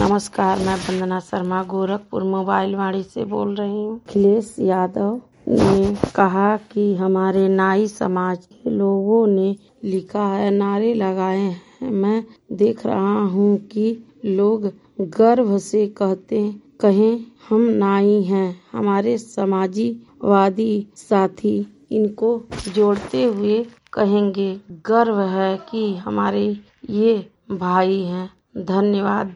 नमस्कार, मैं वंदना शर्मा गोरखपुर मोबाइल वाणी से बोल रही हूँ। अखिलेश यादव ने कहा कि हमारे नाई समाज के लोगों ने लिखा है, नारे लगाए हैं। मैं देख रहा हूँ कि लोग गर्व से कहें हम नाई हैं। हमारे समाजवादी साथी इनको जोड़ते हुए कहेंगे, गर्व है कि हमारे ये भाई हैं। धन्यवाद।